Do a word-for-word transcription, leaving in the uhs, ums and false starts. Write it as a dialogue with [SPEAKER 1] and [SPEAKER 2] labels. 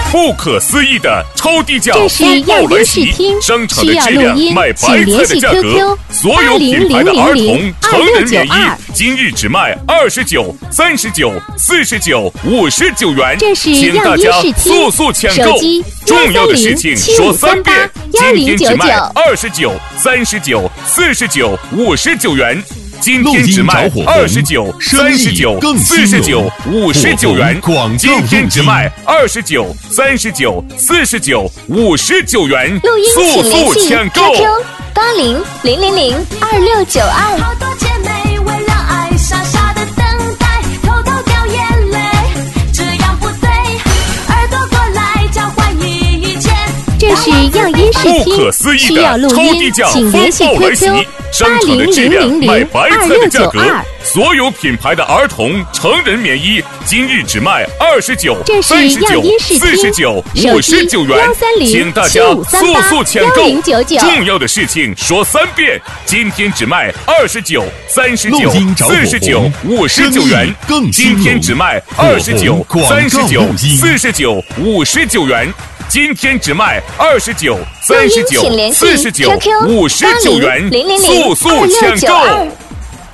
[SPEAKER 1] 不可思议的超低价
[SPEAKER 2] 这是样音试听，
[SPEAKER 1] 商场
[SPEAKER 2] 需要
[SPEAKER 1] 的质量，
[SPEAKER 2] 录音，
[SPEAKER 1] 卖白
[SPEAKER 2] 请联系
[SPEAKER 1] 菜的价
[SPEAKER 2] Q
[SPEAKER 1] 格
[SPEAKER 2] Q
[SPEAKER 1] 所有品牌的儿童、成人免疫
[SPEAKER 2] 二六九二，
[SPEAKER 1] 今日只卖二十九、三十九、四十九、五十九元。
[SPEAKER 2] 这是
[SPEAKER 1] 请大家
[SPEAKER 2] 样音试听
[SPEAKER 1] 速速抢购
[SPEAKER 2] 手机。
[SPEAKER 1] 重要的事情说三遍，
[SPEAKER 2] 幺零九九
[SPEAKER 1] 今天只卖二十九、三十九、四十九、五十九元。今天只卖二十九、三十九、四十九、五十九元。今天只卖二十九、三十九、四十九、五十九元。
[SPEAKER 2] 录音
[SPEAKER 1] 速
[SPEAKER 2] 请联系
[SPEAKER 1] 速抢
[SPEAKER 2] Q
[SPEAKER 1] 购！
[SPEAKER 2] Q 八零零零零二六九二。
[SPEAKER 3] 好多姐妹为了爱傻傻的等待，偷偷掉眼泪，这样不对，耳朵过来交换一切。
[SPEAKER 2] 这是样音试
[SPEAKER 1] 不
[SPEAKER 2] 听
[SPEAKER 1] 可思，议
[SPEAKER 2] 需要录
[SPEAKER 1] 的超低
[SPEAKER 2] 音，
[SPEAKER 1] 价
[SPEAKER 2] 请联系
[SPEAKER 1] 风暴来
[SPEAKER 2] Q
[SPEAKER 1] 袭
[SPEAKER 2] Q
[SPEAKER 1] 商
[SPEAKER 2] 八零
[SPEAKER 1] 场的质量，
[SPEAKER 2] 零零零
[SPEAKER 1] 卖白
[SPEAKER 2] 二
[SPEAKER 1] 菜
[SPEAKER 2] 六九
[SPEAKER 1] 的价格
[SPEAKER 2] 二。
[SPEAKER 1] 所有品牌的儿童、成人免疫，今日只卖二十九、
[SPEAKER 2] 这是
[SPEAKER 1] 三十九
[SPEAKER 2] 样音试、听
[SPEAKER 1] 四十九、
[SPEAKER 2] 手
[SPEAKER 1] 五十
[SPEAKER 2] 机
[SPEAKER 1] 九元
[SPEAKER 2] 幺三。零
[SPEAKER 1] 请大家
[SPEAKER 2] 七五三
[SPEAKER 1] 速
[SPEAKER 2] 八
[SPEAKER 1] 速抢购
[SPEAKER 2] 幺零九九。
[SPEAKER 1] 重要的事情说三遍，今天只卖二十九、三十九
[SPEAKER 4] 录音、找
[SPEAKER 1] 四十九、五十九元。今天只卖二十九、三十九、四十九、五十九元。今天只卖二十九、三十九、四十九、五十九元，速速抢购！